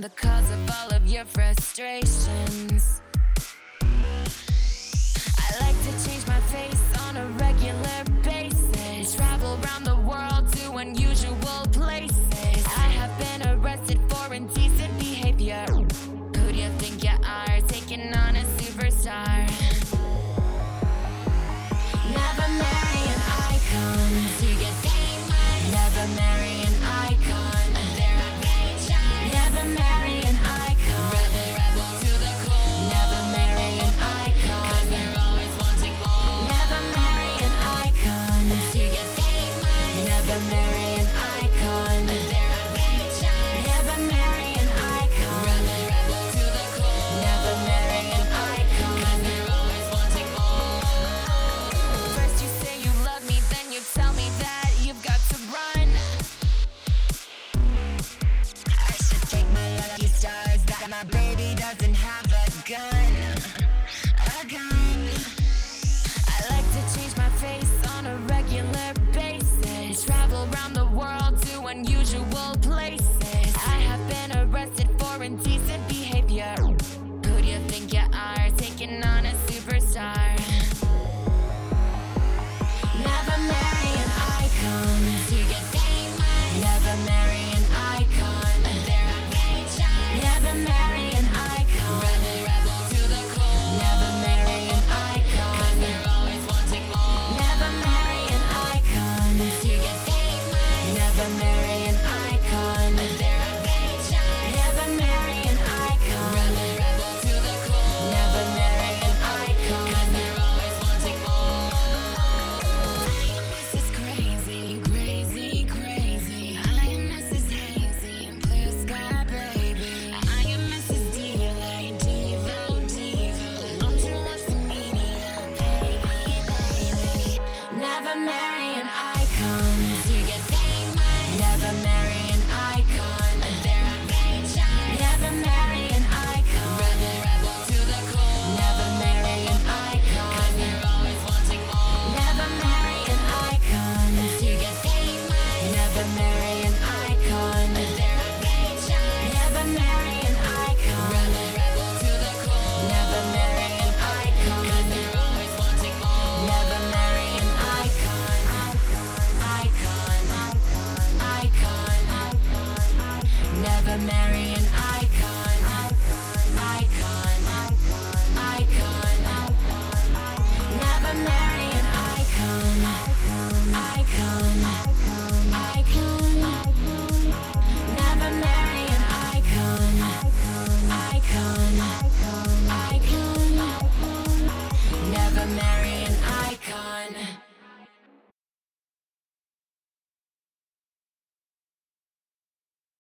the cause of all of your frustrations. I like to change my face on a regular basis, travel around the world to unusual places. I have been arrested for indecent behavior. Who do you think you are, taking on a superstar? Never marry an icon to get famous. Never marry an icon, they're a great chance. Never marry an icon, rebel to the core. Never marry an icon, 'cause they're always wanting more. Never marry an icon to get famous. Never marry an icon, they're a great chance. Never marry an icon, rebel to the core. Never marry an icon, 'cause they're always wanting more. First you say you love me, then you tell me that you've got to run. I should take my lucky stars that my baby doesn't have a gun. A gun. I like to change my face on a regular basis, travel around the world to unusual places. I have been arrested for indecent behavior. Who do you think you are, taking on a superstar? Never marry an icon to get famous. Never marry an icon, they're a great chance. Never marry an icon, rebel to the core. Never marry an icon, 'cause they're always wanting more. Never marry an icon to get famous. Never marry an icon, they're a great chance. Never marry an icon, rebel to the core. Never marry an icon, 'cause they're always wanting more. This is crazy, crazy, crazy. I am Mrs. Hazy, blue sky baby. I am Mrs. Diva, diva, diva. I'm too much for media, baby, baby. Never marry an icon to get famous. Never marry an icon, they're a great chance. Never marry an icon, rebel to the core. Never marry an icon, 'cause they're always wanting more. Never marry an icon to get famous. Never marry an icon, they're a great chance. Never marry an icon, rebel to the core. Never marry an icon, 'cause they're always wanting more. Never marry an icon, icon, icon. Never marry an icon, icon, icon. Never marry an icon, icon, icon. Never marry an icon, icon, icon. Never marry